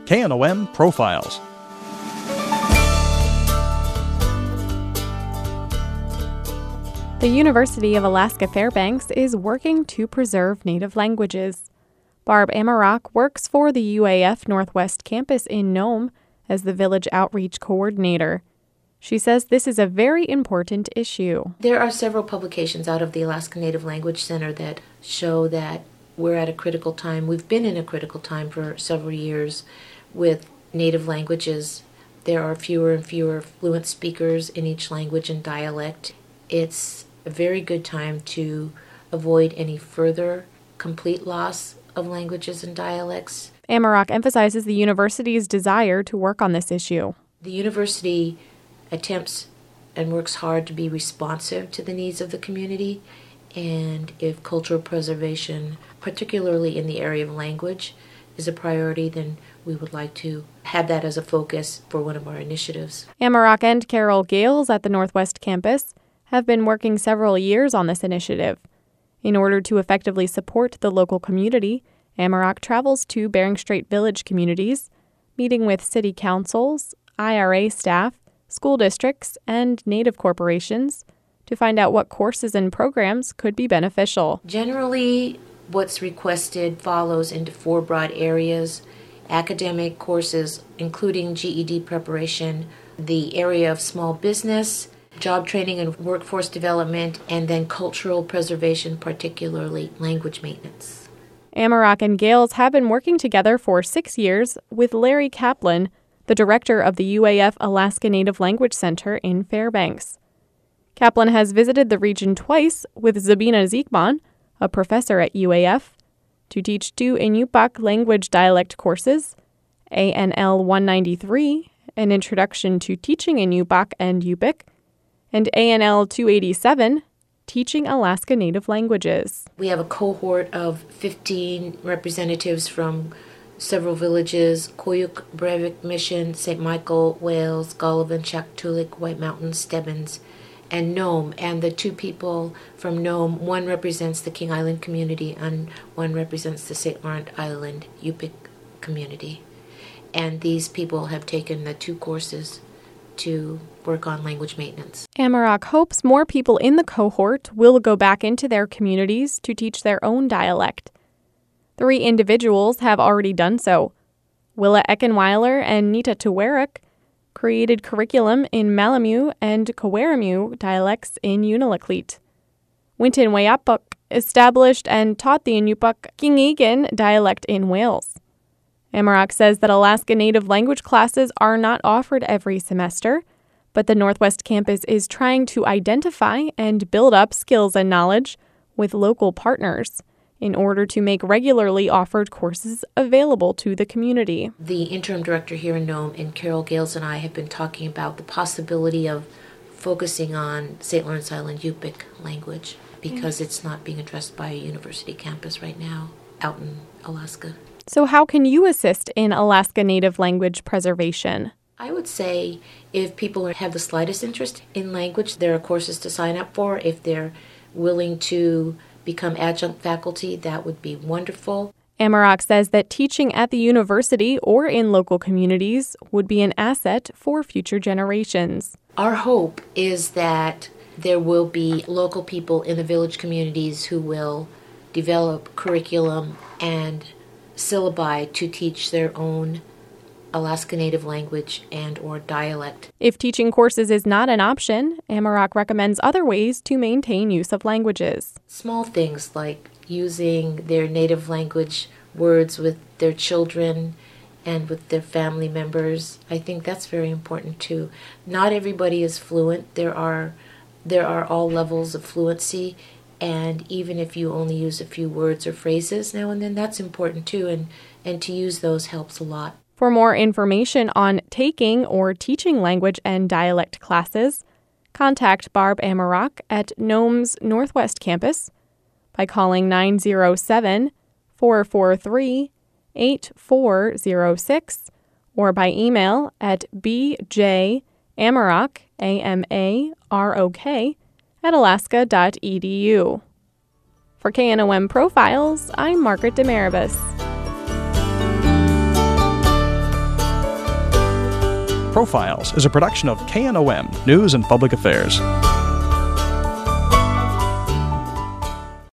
KNOM Profiles. The University of Alaska Fairbanks is working to preserve native languages. Barb Amarock works for the UAF Northwest Campus in Nome as the Village Outreach Coordinator. She says this is a very important issue. There are several publications out of the Alaska Native Language Center that show that we're at a critical time. We've been in a critical time for several years with native languages. There are fewer and fewer fluent speakers in each language and dialect. It's a very good time to avoid any further complete loss of languages and dialects. Amarock emphasizes the university's desire to work on this issue. The university attempts and works hard to be responsive to the needs of the community, and if cultural preservation, particularly in the area of language, is a priority, then we would like to have that as a focus for one of our initiatives. Amarock and Carol Gales at the Northwest Campus have been working several years on this initiative. In order to effectively support the local community, Amarock travels to Bering Strait Village communities, meeting with city councils, IRA staff, school districts, and Native corporations to find out what courses and programs could be beneficial. Generally, what's requested follows into four broad areas: academic courses, including GED preparation, the area of small business, job training and workforce development, and then cultural preservation, particularly language maintenance. Amarock and Gales have been working together for 6 years with Larry Kaplan, the director of the UAF Alaska Native Language Center in Fairbanks. Kaplan has visited the region twice with Zabina Ziekman, a professor at UAF, to teach 2 Inupiaq language dialect courses, ANL 193, an introduction to teaching Inupiaq and Yupik, and ANL 287, teaching Alaska Native languages. We have a cohort of 15 representatives from several villages: Koyuk, Breivik Mission, St. Michael, Wales, Golovin, Shaktoolik, White Mountains, Stebbins, and Nome. And the 2 people from Nome, one represents the King Island community and one represents the St. Laurent Island Yupik community. And these people have taken the 2 courses to work on language maintenance. Amarock hopes more people in the cohort will go back into their communities to teach their own dialect. 3 individuals have already done so. Willa Eckenweiler and Nita Tuwarik created curriculum in Malamu and Kawaramu dialects in Unalakleet. Winton Wayapuk established and taught the Inupiaq Kingigan dialect in Wales. Amarock says that Alaska Native language classes are not offered every semester, but the Northwest Campus is trying to identify and build up skills and knowledge with local partners in order to make regularly offered courses available to the community. The interim director here in Nome, and Carol Gales, and I have been talking about the possibility of focusing on St. Lawrence Island Yupik language because it's not being addressed by a university campus right now out in Alaska. So how can you assist in Alaska Native language preservation? I would say if people have the slightest interest in language, there are courses to sign up for. If they're willing to become adjunct faculty, that would be wonderful. Amarock says that teaching at the university or in local communities would be an asset for future generations. Our hope is that there will be local people in the village communities who will develop curriculum and syllabi to teach their own Alaska Native language and or dialect. If teaching courses is not an option, Amarock recommends other ways to maintain use of languages. Small things like using their native language words with their children and with their family members. I think that's very important too. Not everybody is fluent. There are all levels of fluency, and even if you only use a few words or phrases now and then, that's important too, and to use those helps a lot. For more information on taking or teaching language and dialect classes, contact Barb Amarock at Nome's Northwest Campus by calling 907-443-8406 or by email at bjamarock, AMAROK, at alaska.edu. For KNOM Profiles, I'm Margaret Demaribus. Profiles is a production of KNOM News and Public Affairs.